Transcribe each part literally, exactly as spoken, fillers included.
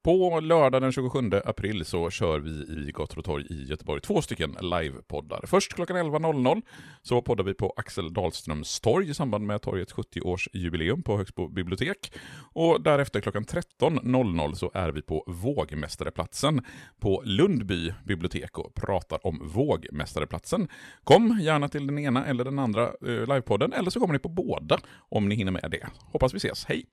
På lördag den tjugosjunde april så kör vi i Gator och torg i Göteborg två stycken livepoddar. Först klockan elva noll noll så poddar vi på Axel Dahlströms torg i samband med torgets sjuttio-årsjubileum på Högsbo bibliotek. Och därefter klockan tretton noll noll så är vi på Vågmästareplatsen på Lundby bibliotek och pratar om Vågmästareplatsen. Kom gärna till den ena eller den andra eh, livepodden, eller så kommer ni på båda om ni hinner med det. Hoppas vi ses. Hej!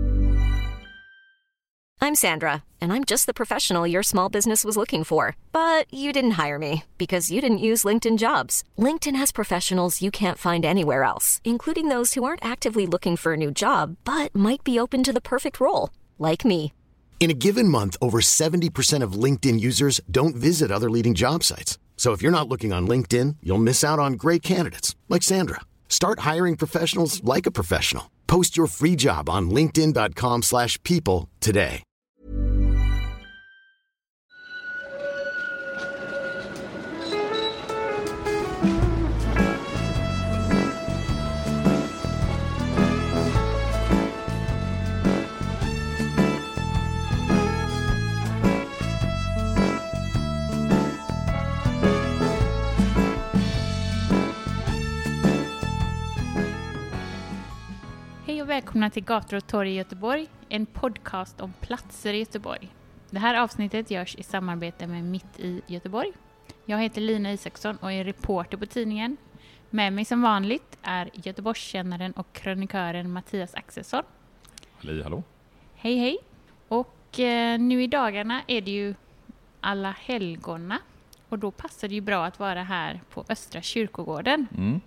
I'm Sandra, and I'm just the professional your small business was looking for. But you didn't hire me because you didn't use LinkedIn Jobs. LinkedIn has professionals you can't find anywhere else, including those who aren't actively looking for a new job, but might be open to the perfect role, like me. In a given month, over seventy percent of LinkedIn users don't visit other leading job sites. So if you're not looking on LinkedIn, you'll miss out on great candidates, like Sandra. Start hiring professionals like a professional. Post your free job on linkedin dot com slash people today. Hej och välkomna till Gator och torg i Göteborg, en podcast om platser i Göteborg. Det här avsnittet görs i samarbete med Mitt i Göteborg. Jag heter Lina Isaksson och är reporter på tidningen. Med mig som vanligt är Göteborgskännaren och krönikören Mattias Axelsson. Hej, hallå. Hej, hej. Och eh, nu i dagarna är det ju alla helgona. Och då passar det ju bra att vara här på Östra kyrkogården. Mm.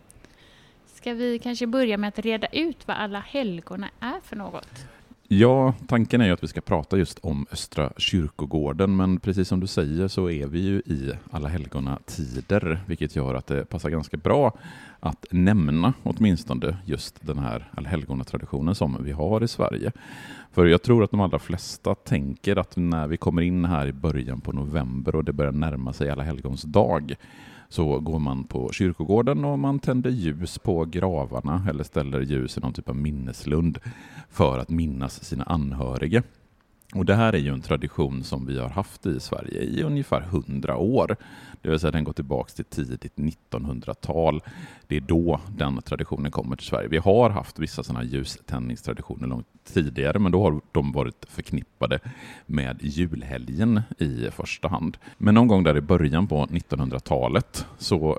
Ska vi kanske börja med att reda ut vad alla helgona är för något? Ja, tanken är ju att vi ska prata just om Östra kyrkogården, men precis som du säger så är vi ju i alla helgona tider, vilket gör att det passar ganska bra att nämna åtminstone just den här alla helgona traditionen som vi har i Sverige. För jag tror att de allra flesta tänker att när vi kommer in här i början på november och det börjar närma sig alla helgons dag, så går man på kyrkogården och man tänder ljus på gravarna eller ställer ljus i någon typ av minneslund för att minnas sina anhöriga. Och det här är ju en tradition som vi har haft i Sverige i ungefär hundra år. Det vill säga den går tillbaka till tidigt nittonhundratal. Det är då den traditionen kommer till Sverige. Vi har haft vissa sådana ljuständningstraditioner långt tidigare, men då har de varit förknippade med julhelgen i första hand. Men någon gång där i början på nittonhundratalet så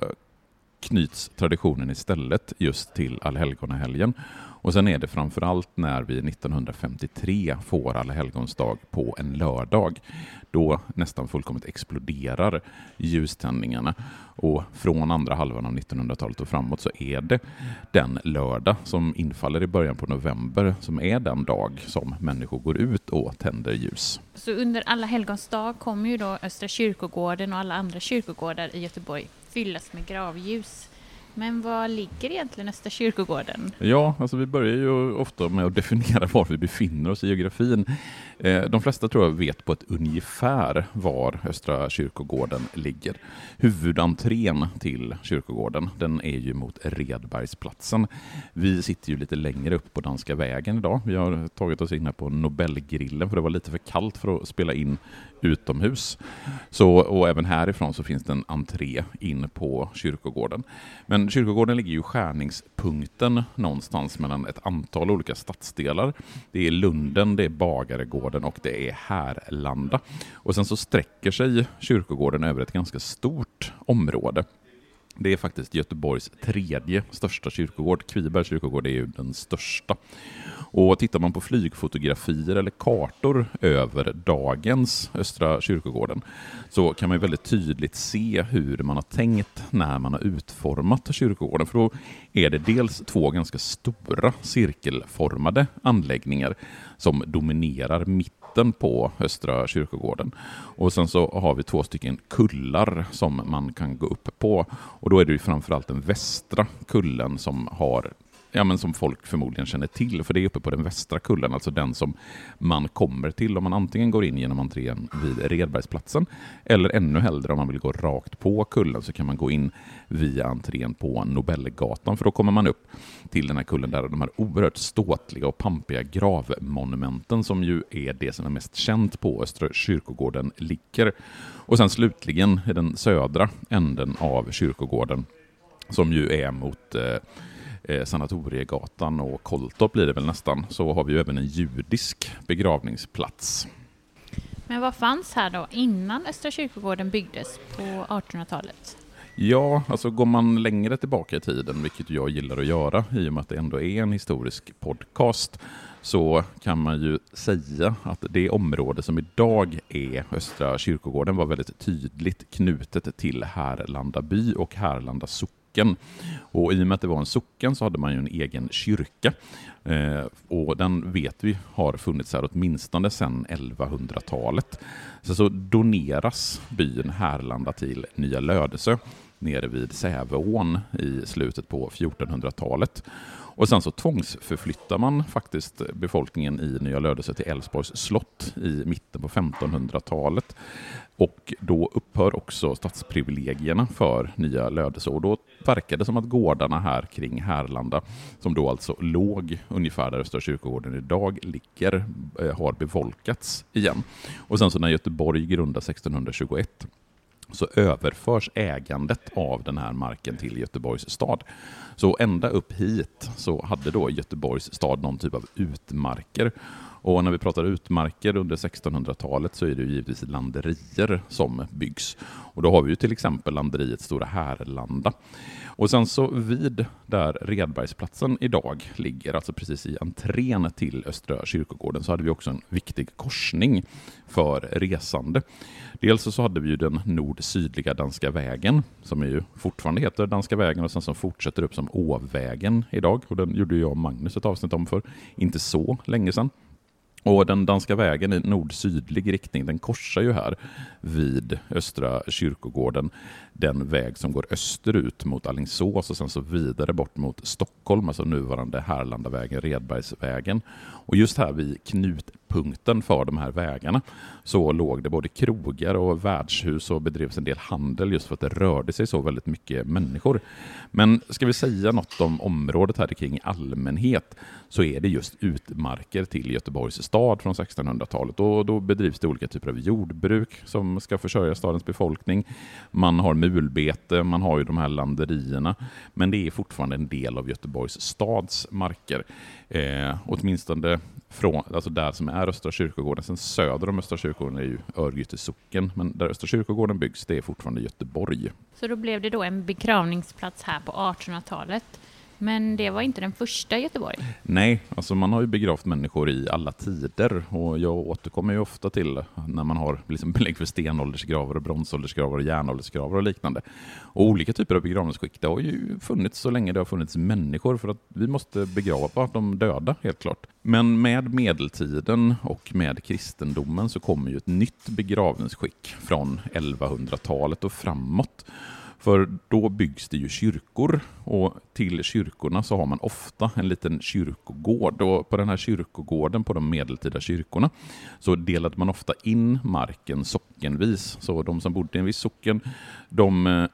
knyts traditionen istället just till allhelgonahelgen. Och sen är det framförallt när vi nittonhundrafemtiotre får allhelgonsdag på en lördag. Då nästan fullkomligt exploderar ljuständningarna. Och från andra halvan av nittonhundratalet och framåt så är det den lördag som infaller i början på november som är den dag som människor går ut och tänder ljus. Så under alla helgonsdag kommer ju då Östra kyrkogården och alla andra kyrkogårdar i Göteborg fyllas med gravljus. Men vad ligger egentligen Östra kyrkogården? Ja, alltså vi börjar ju ofta med att definiera var vi befinner oss i geografin. Eh, de flesta tror jag vet på ett ungefär var Östra kyrkogården ligger. Huvudentrén till kyrkogården, den är ju mot Redbergsplatsen. Vi sitter ju lite längre upp på Danska vägen idag. Vi har tagit oss in här på Nobelgrillen för det var lite för kallt för att spela in utomhus. Så, och även härifrån så finns det en entré in på kyrkogården. Men kyrkogården ligger ju skärningspunkten någonstans mellan ett antal olika stadsdelar. Det är Lunden, det är Bagaregården och det är Härlanda. Och sen så sträcker sig kyrkogården över ett ganska stort område. Det är faktiskt Göteborgs tredje största kyrkogård. Kvibergs kyrkogård är ju den största. Och tittar man på flygfotografier eller kartor över dagens Östra kyrkogården så kan man ju väldigt tydligt se hur man har tänkt när man har utformat kyrkogården. För då är det dels två ganska stora cirkelformade anläggningar som dominerar mitten på Östra kyrkogården. Och sen så har vi två stycken kullar som man kan gå upp på. Och då är det ju framförallt den västra kullen som har ja, men som folk förmodligen känner till, för det är uppe på den västra kullen, alltså den som man kommer till om man antingen går in genom entrén vid Redbergsplatsen, eller ännu hellre om man vill gå rakt på kullen så kan man gå in via entrén på Nobelgatan, för då kommer man upp till den här kullen där de här oerhört ståtliga och pampiga gravmonumenten som ju är det som är mest känt på Östra kyrkogården ligger. Och sen slutligen i den södra änden av kyrkogården som ju är mot eh, Sanatoriegatan och Koltorp blir det väl nästan, så har vi ju även en judisk begravningsplats. Men vad fanns här då innan Östra kyrkogården byggdes på artonhundratalet? Ja, alltså går man längre tillbaka i tiden, vilket jag gillar att göra i och med att det ändå är en historisk podcast, så kan man ju säga att det område som idag är Östra kyrkogården var väldigt tydligt knutet till Härlanda by och Härlanda socken. Och i och med att det var en socken så hade man ju en egen kyrka. Eh, och den vet vi har funnits här åtminstone sedan elvahundratalet. Så, så doneras byn Härlanda till Nya Lödöse nere vid Säveån i slutet på fjortonhundratalet. Och sen så tvångsförflyttar man faktiskt befolkningen i Nya Lödöse till Älvsborgs slott i mitten på femtonhundratalet. Och då upphör också stadsprivilegierna för Nya Lödöse. Och då verkar det som att gårdarna här kring Härlanda, som då alltså låg ungefär där Östra kyrkogården idag ligger, har bevolkats igen. Och sen så när Göteborg grundas sextonhundratjugoett så överförs ägandet av den här marken till Göteborgs stad. Så ända upp hit så hade då Göteborgs stad någon typ av utmarker. Och när vi pratar utmarker under sextonhundratalet så är det ju givetvis landerier som byggs. Och då har vi ju till exempel landeriet Stora Härlanda. Och sen så vid där Redbergsplatsen idag ligger, alltså precis i entrén till Östra kyrkogården, så hade vi också en viktig korsning för resande. Dels så hade vi ju den nord-sydliga Danska vägen, som är ju fortfarande heter Danska vägen och sen som fortsätter upp som Åvägen idag. Och den gjorde jag och Magnus ett avsnitt om för inte så länge sedan. Och den Danska vägen i nord-sydlig riktning, den korsar ju här vid Östra kyrkogården den väg som går österut mot Alingsås och sen så vidare bort mot Stockholm, alltså nuvarande Härlandavägen, Redbergsvägen. Och just här vid knutpunkten för de här vägarna så låg det både krogar och värdshus och bedrevs en del handel just för att det rörde sig så väldigt mycket människor. Men ska vi säga något om området här kring allmänhet så är det just utmarker till Göteborgs stad från sextonhundratalet. Och då bedrivs det olika typer av jordbruk som ska försörja stadens befolkning. Man har mulbete, man har ju de här landerierna. Men det är fortfarande en del av Göteborgs stads marker. Eh, åtminstone från, alltså där som är Östra kyrkogården. Sen söder om Östra kyrkogården är ju Örgryte socken. Men där Östra kyrkogården byggs, det är fortfarande Göteborg. Så då blev det då en begravningsplats här på artonhundratalet. Men det var inte den första i Göteborg. Nej, alltså man har ju begravt människor i alla tider. Och jag återkommer ju ofta till när man har liksom belägg för stenåldersgravar och bronsåldersgravar och järnåldersgravar och liknande. Och olika typer av begravningsskick, det har ju funnits så länge det har funnits människor, för att vi måste begrava de döda, helt klart. Men med medeltiden och med kristendomen så kommer ju ett nytt begravningsskick från elvahundratalet och framåt. För då byggs det ju kyrkor och till kyrkorna så har man ofta en liten kyrkogård. Och på den här kyrkogården, på de medeltida kyrkorna, så delade man ofta in marken sockenvis. Så de som bodde i en viss socken, de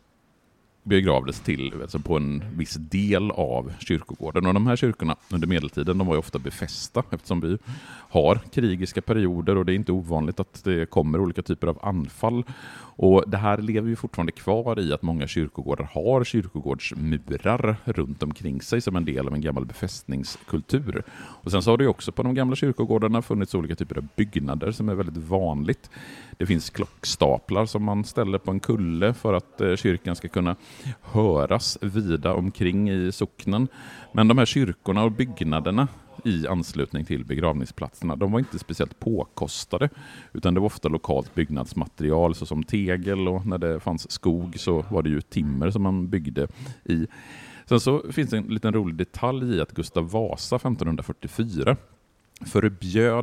begravdes till alltså på en viss del av kyrkogården. Och de här kyrkorna under medeltiden, de var ju ofta befästa eftersom vi har krigiska perioder och det är inte ovanligt att det kommer olika typer av anfall. Och det här lever ju fortfarande kvar i att många kyrkogårdar har kyrkogårdsmurar runt omkring sig som en del av en gammal befästningskultur. Och sen så har det ju också på de gamla kyrkogårdarna funnits olika typer av byggnader som är väldigt vanligt. Det finns klockstaplar som man ställer på en kulle för att kyrkan ska kunna höras vida omkring i socknen. Men de här kyrkorna och byggnaderna i anslutning till begravningsplatserna, de var inte speciellt påkostade, utan det var ofta lokalt byggnadsmaterial såsom tegel, och när det fanns skog så var det ju timmer som man byggde i. Sen så finns det en liten rolig detalj i att Gustav Vasa femtonhundrafyrtiofyra förbjöd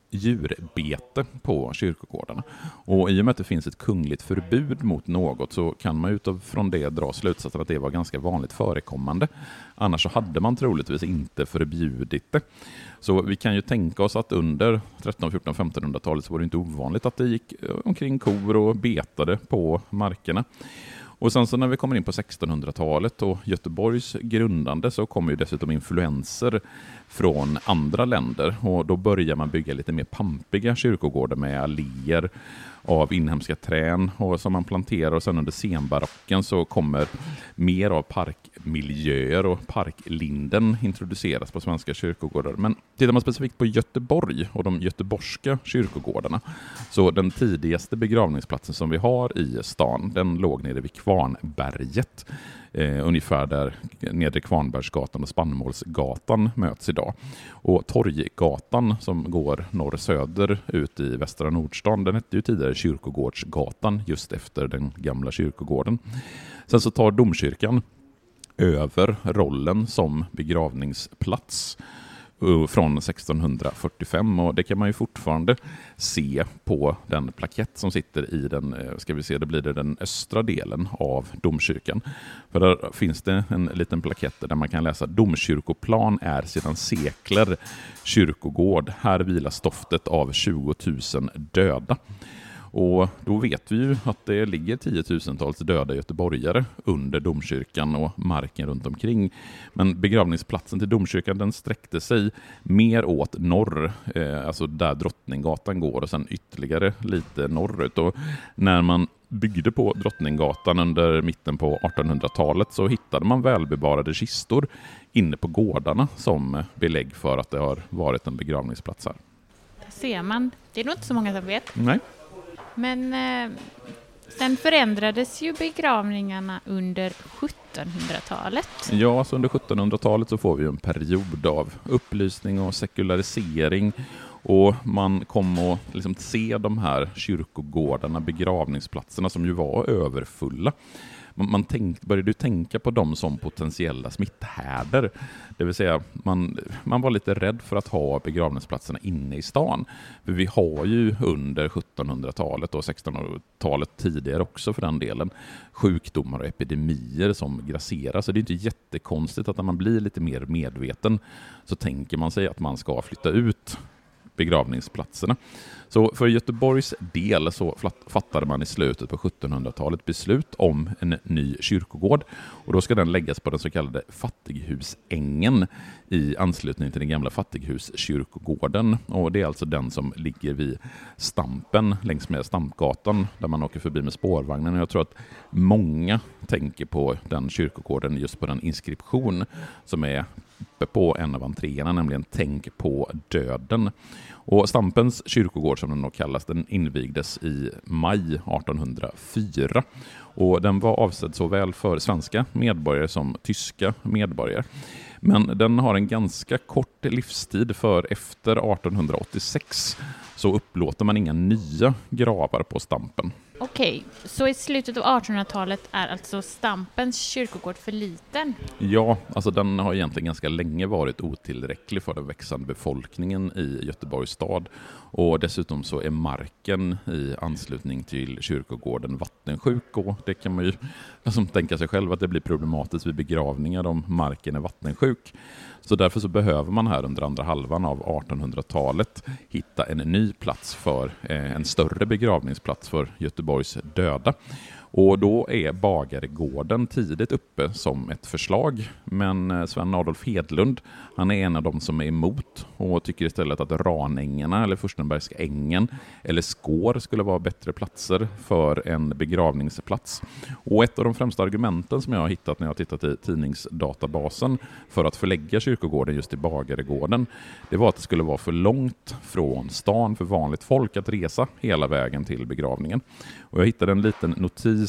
djurbete på kyrkogårdarna. Och i och med att det finns ett kungligt förbud mot något så kan man utifrån det dra slutsatsen att det var ganska vanligt förekommande. Annars så hade man troligtvis inte förbjudit det. Så vi kan ju tänka oss att under tretton-, fjorton-, femtonhundratalet så var det inte ovanligt att det gick omkring kor och betade på markerna. Och sen så när vi kommer in på sextonhundratalet och Göteborgs grundande så kommer ju dessutom influenser från andra länder. Och då börjar man bygga lite mer pampiga kyrkogårdar med alléer av inhemska trän och som man planterar, och sen under senbarocken så kommer mer av parkmiljöer och parklinden introduceras på svenska kyrkogårdar. Men tittar man specifikt på Göteborg och de göteborgska kyrkogårdarna så den tidigaste begravningsplatsen som vi har i stan, den låg nere vid Kvarnberget. Eh, ungefär där nedre Kvarnbergsgatan och Spannmålsgatan möts idag. Och Torggatan som går norr-söder ut i Västra Nordstan, den hette ju tidigare Kyrkogårdsgatan just efter den gamla kyrkogården. Sen så tar domkyrkan över rollen som begravningsplats från sextonhundrafyrtiofem, och det kan man ju fortfarande se på den plakett som sitter i den, ska vi se, det blir det den östra delen av domkyrkan. För där finns det en liten plakett där man kan läsa: domkyrkoplan är sedan sekler kyrkogård. Här vilar stoftet av tjugotusen döda. Och då vet vi ju att det ligger tiotusentals döda göteborgare under domkyrkan och marken runt omkring. Men begravningsplatsen till domkyrkan, den sträckte sig mer åt norr, eh, alltså där Drottninggatan går, och sen ytterligare lite norrut. Och när man byggde på Drottninggatan under mitten på artonhundratalet så hittade man välbevarade kistor inne på gårdarna som belägg för att det har varit en begravningsplats här. Där ser man. Det är nog inte så många som vet. Nej. Men eh, sen förändrades ju begravningarna under sjuttonhundratalet. Ja, alltså under sjuttonhundratalet så får vi en period av upplysning och sekularisering. Och man kom att liksom se de här kyrkogårdarna, begravningsplatserna som ju var överfulla. Man, man tänkt, började tänka på dem som potentiella smitthärdar. Det vill säga, man, man var lite rädd för att ha begravningsplatserna inne i stan. För vi har ju under sjuttonhundratalet och sextonhundratalet tidigare också för den delen sjukdomar och epidemier som grasserar. Så det är inte jättekonstigt att när man blir lite mer medveten så tänker man sig att man ska flytta ut begravningsplatserna. Så för Göteborgs del så fattade man i slutet på sjuttonhundratalet beslut om en ny kyrkogård, och då ska den läggas på den så kallade Fattighusängen i anslutning till den gamla Fattighuskyrkogården, och det är alltså den som ligger vid Stampen längs med Stampgatan där man åker förbi med spårvagnen. Och jag tror att många tänker på den kyrkogården just på den inskription som är uppe på en av entréerna, nämligen Tänk på döden. Och Stampens kyrkogård, som den då kallas, den invigdes i maj artonhundrafyra. Och den var avsedd såväl för svenska medborgare som tyska medborgare. Men den har en ganska kort livstid, för efter artonhundraåttiosex så upplåter man inga nya gravar på Stampen. Okej, så i slutet av artonhundratalet är alltså Stampens kyrkogård för liten? Ja, alltså den har egentligen ganska länge varit otillräcklig för den växande befolkningen i Göteborgs stad. Och dessutom så är marken i anslutning till kyrkogården vattensjuk, och det kan man ju alltså tänka sig själv att det blir problematiskt vid begravningar om marken är vattensjuk. Så därför så behöver man här under andra halvan av artonhundratalet hitta en ny plats för eh, en större begravningsplats för Göteborgs döda. Och då är Bagaregården tidigt uppe som ett förslag, men Sven Adolf Hedlund, han är en av dem som är emot och tycker istället att Ranängarna eller Furstenbergska ängen eller Skår skulle vara bättre platser för en begravningsplats. Och ett av de främsta argumenten som jag har hittat när jag har tittat i tidningsdatabasen för att förlägga kyrkogården just i Bagaregården, det var att det skulle vara för långt från stan för vanligt folk att resa hela vägen till begravningen. Och jag hittade en liten notis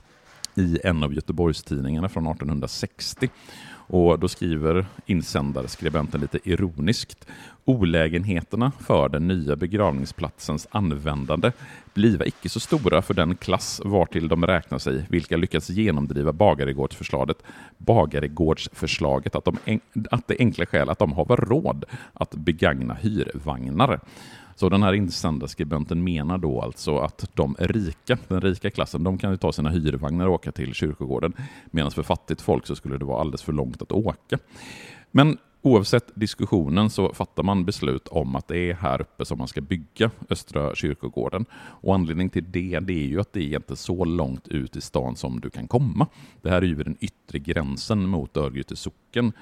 i en av Göteborgstidningarna från artonhundrasextio, och då skriver insändarskribenten lite ironiskt: olägenheterna för den nya begravningsplatsens användande bliva icke så stora för den klass vartill de räknar sig, vilka lyckats genomdriva Bagaregårdsförslaget, Bagaregårdsförslaget att, de, att det enkla skäl att de har råd att begagna hyrvagnar. Så den här insändarskribenten menar då alltså att de rika, den rika klassen, de kan ju ta sina hyrvagnar och åka till kyrkogården, medan för fattigt folk så skulle det vara alldeles för långt att åka. Men oavsett diskussionen så fattar man beslut om att det är här uppe som man ska bygga Östra kyrkogården. Och anledningen till det, det är ju att det är inte så långt ut i stan som du kan komma. Det här är ju den yttre gränsen mot Örgryte socken.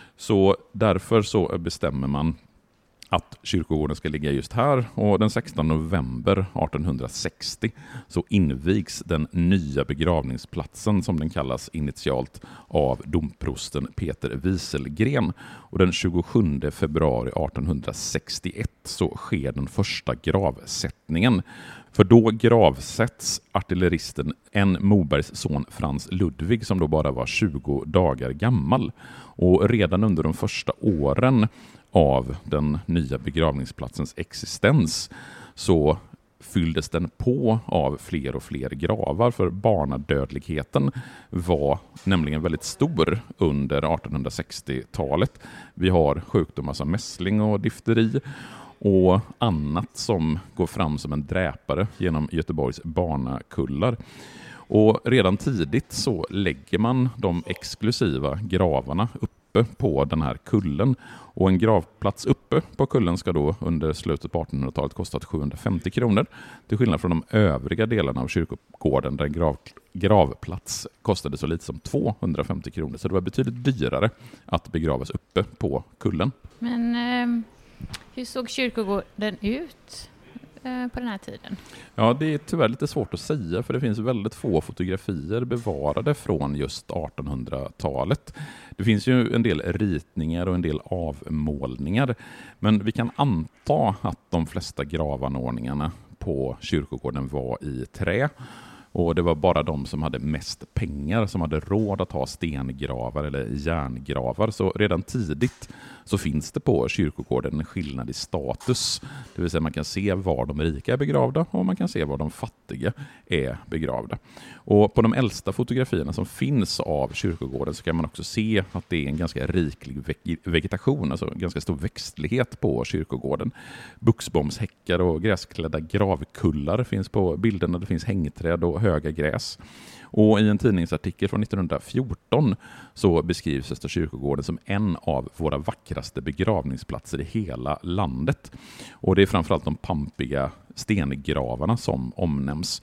Så därför så bestämmer man att kyrkogården ska ligga just här, och den sextonde november artonhundrasextio så invigs den nya begravningsplatsen, som den kallas initialt, av domprosten Peter Wieselgren, och den tjugosjunde februari artonhundrasextioett så sker den första gravsättningen. För då gravsätts artilleristen en Mobergs son Frans Ludvig, som då bara var tjugo dagar gammal. Och redan under de första åren av den nya begravningsplatsens existens så fylldes den på av fler och fler gravar, för barnadödligheten var nämligen väldigt stor under artonhundrasextiotalet. Vi har sjukdomar som mässling och difteri och annat som går fram som en dräpare genom Göteborgs barnakullar. Och redan tidigt så lägger man de exklusiva gravarna uppe på den här kullen. Och en gravplats uppe på kullen ska då under slutet på artonhundratalet kosta sjuhundrafemtio kronor. Till skillnad från de övriga delarna av kyrkogården där en grav, gravplats kostade så lite som tvåhundrafemtio kronor. Så det var betydligt dyrare att begravas uppe på kullen. Men eh, hur såg kyrkogården ut på den här tiden? Ja, det är tyvärr lite svårt att säga, för det finns väldigt få fotografier bevarade från just artonhundratalet. Det finns ju en del ritningar och en del avmålningar, men vi kan anta att de flesta gravanordningarna på kyrkogården var i trä. Och det var bara de som hade mest pengar som hade råd att ha stengravar eller järngravar. Så redan tidigt så finns det på kyrkogården en skillnad i status. Det vill säga man kan se var de rika är begravda och man kan se var de fattiga är begravda. Och på de äldsta fotografierna som finns av kyrkogården så kan man också se att det är en ganska riklig vegetation, alltså ganska stor växtlighet på kyrkogården. Buxbomshäckar och gräsklädda gravkullar finns på bilderna. Det finns hängträd och höga gräs. Och i en tidningsartikel från nittonhundrafjorton så beskrivs Östra kyrkogården som en av våra vackraste begravningsplatser i hela landet. Och det är framförallt de pampiga stengravarna som omnämns.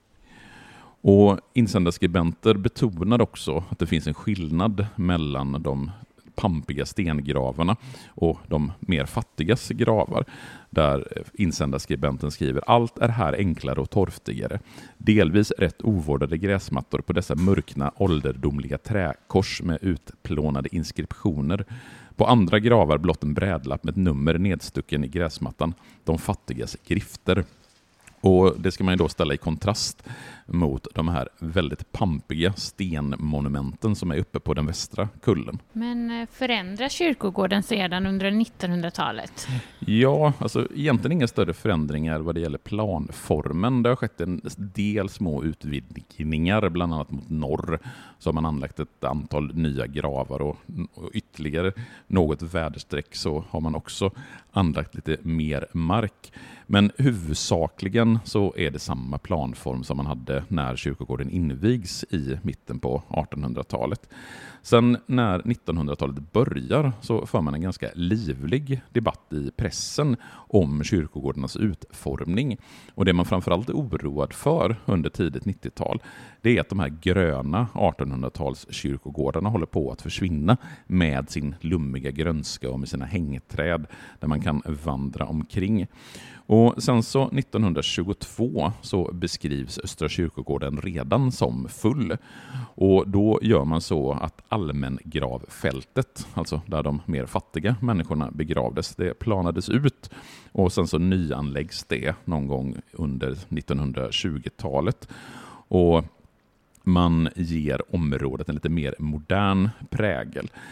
Och insändarskribenter betonar också att det finns en skillnad mellan de pampiga stengravarna och de mer fattigas gravar, där insändarskribenten skriver: allt är här enklare och torftigare. Delvis rätt ovårdade gräsmattor på dessa mörkna ålderdomliga träkors med utplånade inskriptioner. På andra gravar blott en brädlapp med ett nummer nedstucken i gräsmattan, de fattigas grifter. Och det ska man ju då ställa i kontrast mot de här väldigt pampiga stenmonumenten som är uppe på den västra kullen. Men förändras kyrkogården sedan under nittonhundratalet? Ja, alltså egentligen inga större förändringar vad det gäller planformen. Det har skett en del små utvidgningar, bland annat mot norr. Så har man anlagt ett antal nya gravar och, och ytterligare något väderstreck så har man också anlagt lite mer mark. Men huvudsakligen så är det samma planform som man hade när kyrkogården invigs i mitten på artonhundratalet. Sen när nittonhundratalet börjar så för man en ganska livlig debatt i pressen om kyrkogårdarnas utformning. Och det man framförallt är oroad för under tidigt nittiotal, det är att de här gröna artonhundratals kyrkogårdarna håller på att försvinna med sin lummiga grönska och med sina hängträd där man kan vandra omkring. Och sen så nittonhundratjugotvå så beskrivs Östra kyrkogården redan som full. Och då gör man så att allmängravfältet, alltså där de mer fattiga människorna begravdes, det planades ut. Och sen så nyanläggs det någon gång under nittonhundratjugotalet. Och man ger området en lite mer modern prägel.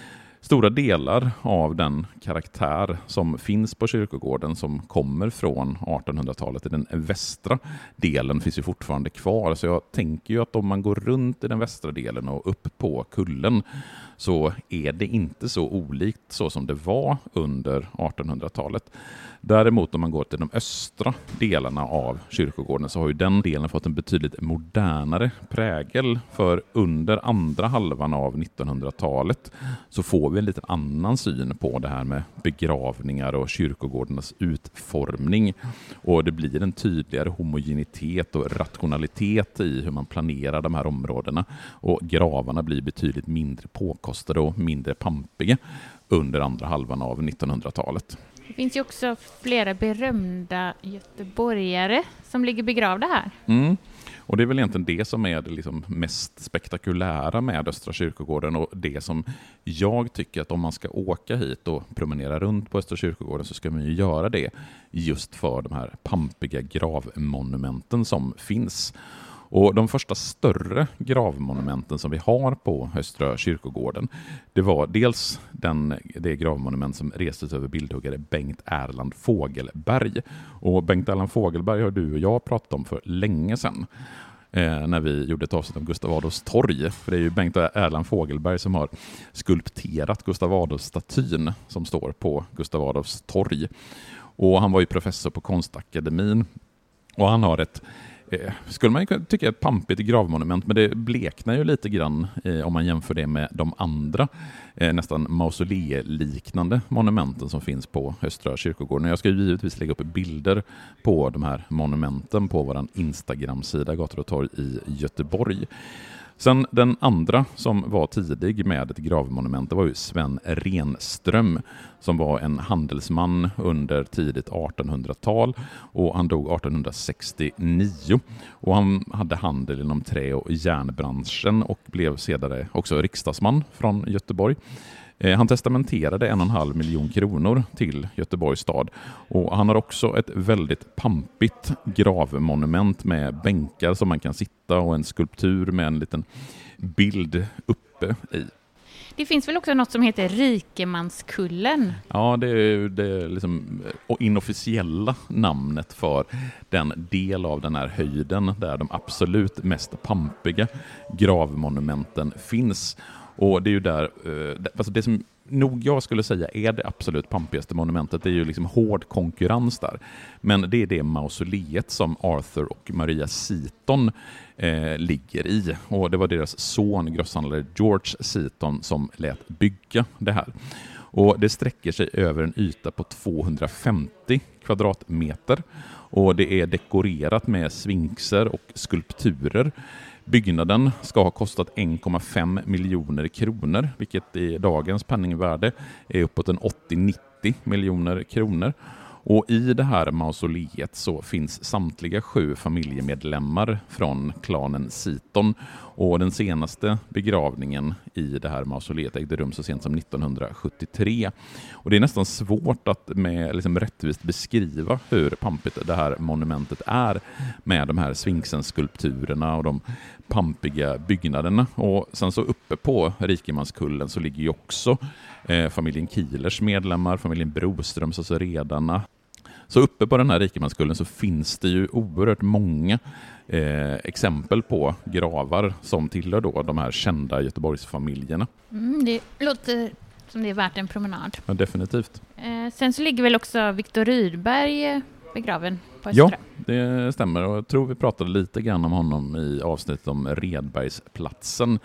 Stora delar av den karaktär som finns på kyrkogården som kommer från artonhundratalet i den västra delen finns ju fortfarande kvar. Så jag tänker ju att om man går runt i den västra delen och upp på kullen så är det inte så olikt så som det var under artonhundratalet. Däremot om man går till de östra delarna av kyrkogården så har ju den delen fått en betydligt modernare prägel, för under andra halvan av nittonhundratalet så får vi en lite annan syn på det här med begravningar och kyrkogårdarnas utformning, och det blir en tydligare homogenitet och rationalitet i hur man planerar de här områdena, och gravarna blir betydligt mindre påkostade och mindre pampiga under andra halvan av nittonhundratalet. Det finns ju också flera berömda göteborgare som ligger begravda här. Mm. Och det är väl egentligen det som är det liksom mest spektakulära med Östra kyrkogården, och det som jag tycker att om man ska åka hit och promenera runt på Östra kyrkogården så ska man ju göra det just för de här pampiga gravmonumenten som finns. Och de första större gravmonumenten som vi har på Östra kyrkogården, det var dels den, det gravmonument som restes över bildhuggare Bengt Erland Fogelberg. Och Bengt Erland Fogelberg har du och jag pratat om för länge sedan eh, när vi gjorde ett avsnitt om Gustav Adolfs torg. För det är ju Bengt Erland Fogelberg som har skulpterat Gustav Adolfs-statyn som står på Gustav Adolfs torg. Och han var ju professor på Konstakademin, och han har ett Eh, skulle man ju tycka ett pampigt gravmonument, men det bleknar ju lite grann eh, om man jämför det med de andra eh, nästan mausoleeliknande monumenten som finns på Östra kyrkogården. Jag ska ju givetvis lägga upp bilder på de här monumenten på vår Instagram-sida Gator och torg i Göteborg. Sen den andra som var tidig med ett gravmonument, det var ju Sven Renström som var en handelsman under tidigt artonhundratal, och han dog artonhundrasextionio, och han hade handel inom trä- och järnbranschen och blev senare också riksdagsman från Göteborg. Han testamenterade en och en halv miljon kronor till Göteborgs stad, och han har också ett väldigt pampigt gravmonument med bänkar som man kan sitta och en skulptur med en liten bild uppe i. Det finns väl också något som heter Rikemanskullen? Ja, det är det liksom inofficiella namnet för den del av den här höjden där de absolut mest pampiga gravmonumenten finns. Och det är ju där, alltså det som nog jag skulle säga är det absolut pampigaste monumentet, det är ju liksom hård konkurrens där. Men det är det mausoleet som Arthur och Maria Seaton eh, ligger i. Och det var deras son, grosshandlare George Seaton, som lät bygga det här. Och det sträcker sig över en yta på tvåhundrafemtio kvadratmeter. Och det är dekorerat med sfinxer och skulpturer. Byggnaden ska ha kostat en komma fem miljoner kronor, vilket i dagens penningvärde är uppåt en åttio till nittio miljoner kronor. Och i det här mausoleet så finns samtliga sju familjemedlemmar från klanen Seaton, och den senaste begravningen i det här mausoleet ägde rum så sent som nittonhundrasjuttiotre. Och det är nästan svårt att med liksom rättvist beskriva hur pampigt det här monumentet är med de här sfinxenskulpturerna och de pampiga byggnaderna. Och sen så uppe på Rikemanskullen så ligger ju också eh, familjen Kielers medlemmar, familjen Broströms, alltså redarna. Så uppe på den här Rikemanskullen så finns det ju oerhört många eh, exempel på gravar som tillhör då de här kända Göteborgsfamiljerna. Mm, det låter som det är värt en promenad. Ja, definitivt. Eh, sen så ligger väl också Viktor Rydberg begraven på Östra. Ja, det stämmer, och jag tror vi pratade lite grann om honom i avsnittet om Redbergsplatsen.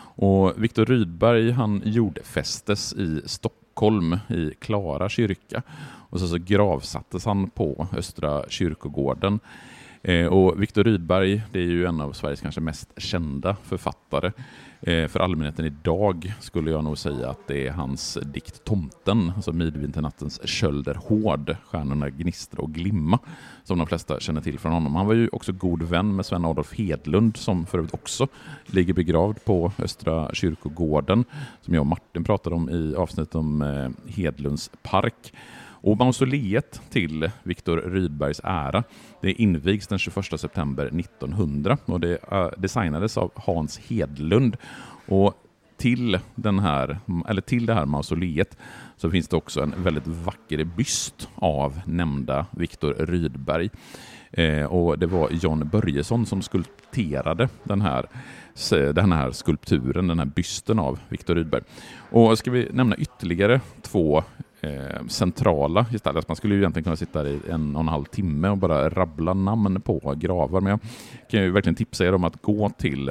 Och Viktor Rydberg, han jordfästes i Stockholm i Klara kyrka, och så, så gravsattes han på Östra kyrkogården. Eh, och Viktor Rydberg, det är ju en av Sveriges kanske mest kända författare. Eh, för allmänheten idag skulle jag nog säga att det är hans dikt Tomten, alltså Midvinternattens kölder hård, stjärnorna gnistra och glimma, som de flesta känner till från honom. Han var ju också god vän med Sven Adolf Hedlund, som för övrigt också ligger begravd på Östra kyrkogården, som jag och Martin pratade om i avsnitt om eh, Hedlunds park. Och mausoleet till Viktor Rydbergs ära, det invigs den tjugoförsta september nittonhundra, och det uh, designades av Hans Hedlund. Och till den här, eller till det här mausoleet så finns det också en väldigt vacker byst av nämnda Viktor Rydberg. Eh, och det var John Börjesson som skulpterade den här, den här skulpturen, den här bysten av Viktor Rydberg. Och ska vi nämna ytterligare två eh, centrala gestalter. Man skulle ju egentligen kunna sitta i en och en halv timme och bara rabbla namn på gravar. Men jag kan ju verkligen tipsa er om att gå till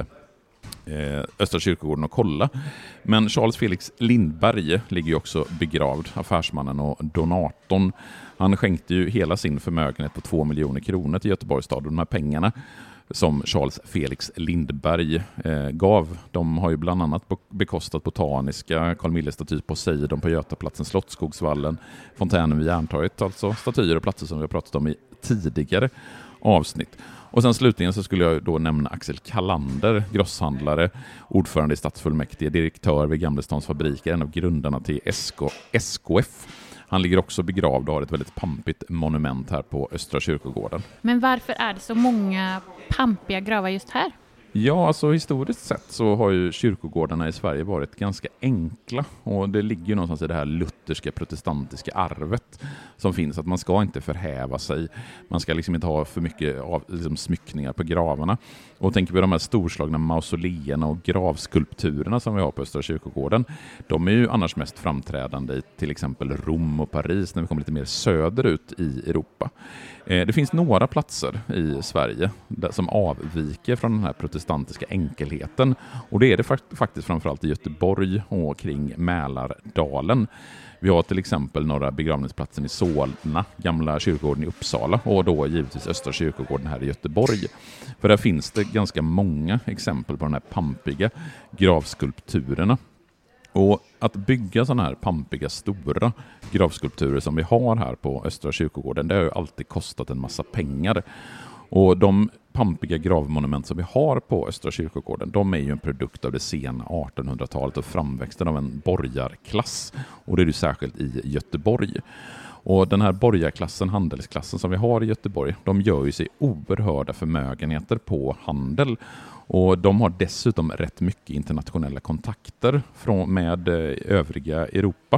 eh, Östra kyrkogården och kolla. Men Charles Felix Lindberg ligger ju också begravd, affärsmannen och donatorn. Han skänkte ju hela sin förmögenhet på två miljoner kronor till Göteborgs stad. De här pengarna som Charles Felix Lindberg eh, gav, de har ju bland annat bekostat Botaniska, Carl Milles staty Poseidon på Götaplatsen, Slottsskogsvallen, fontänen vid Järntorget, alltså statyer och platser som vi har pratat om i tidigare avsnitt. Och sen slutligen så skulle jag då nämna Axel Kallander, grosshandlare, ordförande i stadsfullmäktige, direktör vid Gamlestans fabriker, en av grundarna till S K, S K F. Han ligger också begravd och har ett väldigt pampigt monument här på Östra kyrkogården. Men varför är det så många pampiga gravar just här? Ja, alltså historiskt sett så har ju kyrkogårdarna i Sverige varit ganska enkla, och det ligger ju någonstans i det här lutherska protestantiska arvet som finns, att man ska inte förhäva sig, man ska liksom inte ha för mycket av, liksom, smyckningar på gravarna. Och tänker vi de här storslagna mausoleerna och gravskulpturerna som vi har på Östra kyrkogården, de är ju annars mest framträdande i till exempel Rom och Paris när vi kommer lite mer söderut i Europa. Eh, det finns några platser i Sverige där, som avviker från den här protestantiska enkelheten, och det är det fakt- faktiskt framförallt i Göteborg och kring Mälardalen. Vi har till exempel några begravningsplatser i Solna, gamla kyrkogården i Uppsala och då givetvis Östra kyrkogården här i Göteborg. För där finns det ganska många exempel på de här pampiga gravskulpturerna. Och att bygga sådana här pampiga stora gravskulpturer som vi har här på Östra kyrkogården, det har ju alltid kostat en massa pengar. Och de pampiga gravmonument som vi har på Östra kyrkogården, de är ju en produkt av det sena artonhundratalet och framväxten av en borgarklass. Och det är ju särskilt i Göteborg. Och den här borgarklassen, handelsklassen som vi har i Göteborg, de gör ju sig oerhörda förmögenheter på handel. Och de har dessutom rätt mycket internationella kontakter från, med övriga Europa.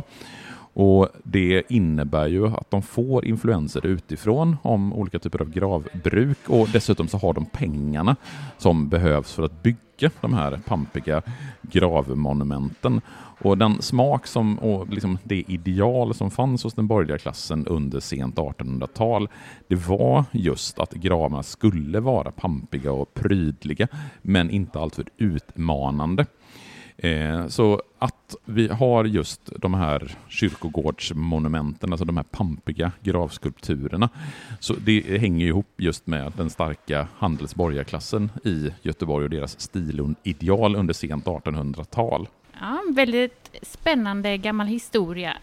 Och det innebär ju att de får influenser utifrån om olika typer av gravbruk, och dessutom så har de pengarna som behövs för att bygga de här pampiga gravmonumenten. Och den smak som, och liksom det ideal som fanns hos den borgerliga klassen under sent artonhundratal, det var just att gravarna skulle vara pampiga och prydliga, men inte alltför utmanande. Eh, så att vi har just de här kyrkogårdsmonumenten, alltså de här pampiga gravskulpturerna, så det hänger ihop just med den starka handelsborgarklassen i Göteborg och deras stilideal under sent artonhundratal. Ja, väldigt spännande gammal historia.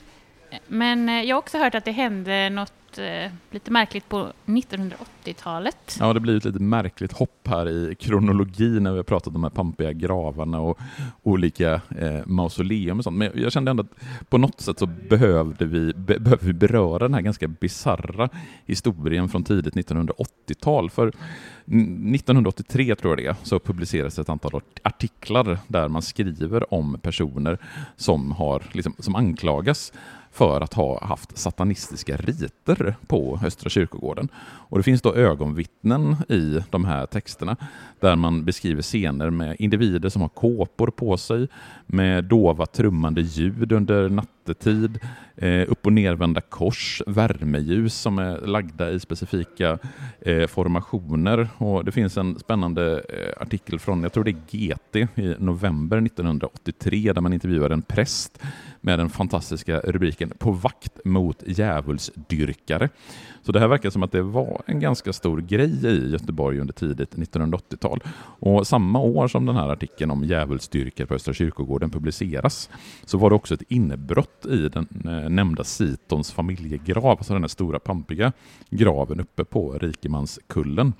Men jag har också hört att det hände något eh, lite märkligt på nittonhundraåttiotalet. Ja, det blir ett lite märkligt hopp här i kronologin när vi har pratat om de här pampiga gravarna och olika eh, mausoleum och sånt. Men jag kände ändå att på något sätt så behövde vi, be, behövde vi beröra den här ganska bizarra historien från tidigt nittonhundraåttiotal. För nittonhundraåttiotre tror jag det, så publicerades ett antal artiklar där man skriver om personer som, har, liksom, som anklagas för att ha haft satanistiska riter på Östra kyrkogården. Och det finns då ögonvittnen i de här texterna där man beskriver scener med individer som har kåpor på sig, med dova trummande ljud under nattetid, eh, upp- och nervända kors, värmeljus som är lagda i specifika eh, formationer. Och det finns en spännande eh, artikel från, jag tror det är G T i november nittonhundraåttiotre, där man intervjuar en präst med den fantastiska rubriken "På vakt mot djävulsdyrkare". Så det här verkar som att det var en ganska stor grej i Göteborg under tidigt nittonhundraåttiotal. Och samma år som den här artikeln om djävulsdyrkare på Östra kyrkogården publiceras, så var det också ett inbrott i den eh, nämnda Sitons familjegrav, alltså den här stora pampiga graven uppe på Rikemanskullen.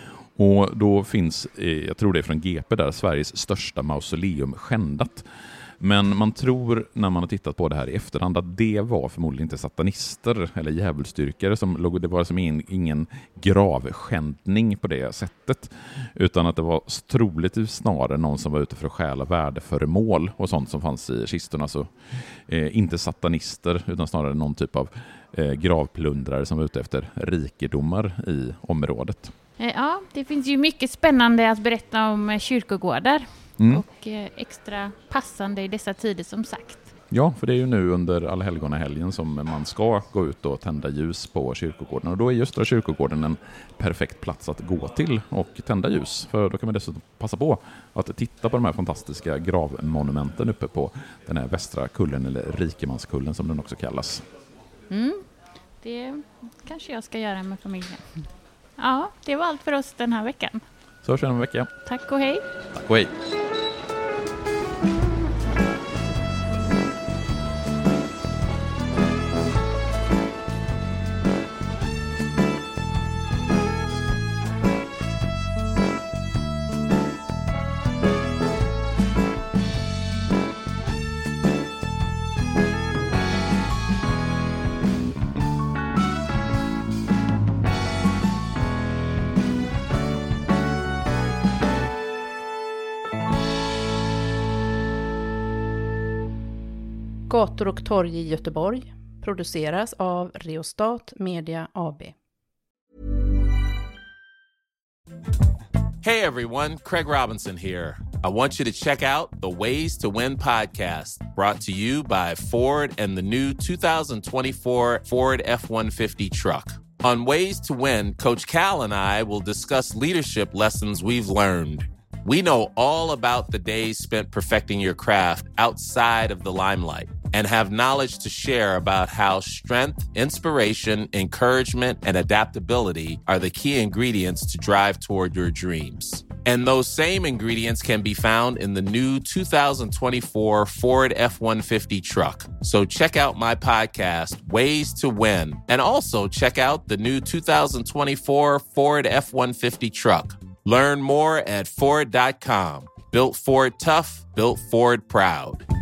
Och då finns, eh, jag tror det är från G P där, Sveriges största mausoleum skändat. Men man tror när man har tittat på det här i efterhand att det var förmodligen inte satanister eller djävulsdyrkare som låg. Det var som ingen gravskändning på det sättet, utan att det var troligtvis snarare någon som var ute för att stjäla värdeföremål och sånt som fanns i kistorna. Så eh, inte satanister utan snarare någon typ av eh, gravplundrare som var ute efter rikedomar i området. Ja, det finns ju mycket spännande att berätta om kyrkogårdar. Mm. Och eh, extra passande i dessa tider som sagt. Ja, för det är ju nu under Allhelgonahelgen som man ska gå ut och tända ljus på kyrkogården. Och då är just Östra kyrkogården en perfekt plats att gå till och tända ljus. För då kan man dessutom passa på att titta på de här fantastiska gravmonumenten uppe på den här västra kullen, eller Rikemanskullen som den också kallas. Mm, det kanske jag ska göra med familjen. Ja, det var allt för oss den här veckan. Så hörs vi om en vecka. Tack och hej. Tack och hej. Gator och torg i Göteborg produceras av Reostat Media A B. Hey everyone, Craig Robinson here. I want you to check out the Ways to Win podcast, brought to you by Ford and the new twenty twenty-four Ford F one fifty truck. On Ways to Win, Coach Cal and I will discuss leadership lessons we've learned. We know all about the days spent perfecting your craft outside of the limelight and have knowledge to share about how strength, inspiration, encouragement, and adaptability are the key ingredients to drive toward your dreams. And those same ingredients can be found in the new twenty twenty-four Ford F one fifty truck. So check out my podcast, Ways to Win, and also check out the new twenty twenty-four Ford F one fifty truck. Learn more at Ford dot com. Built Ford tough, built Ford proud.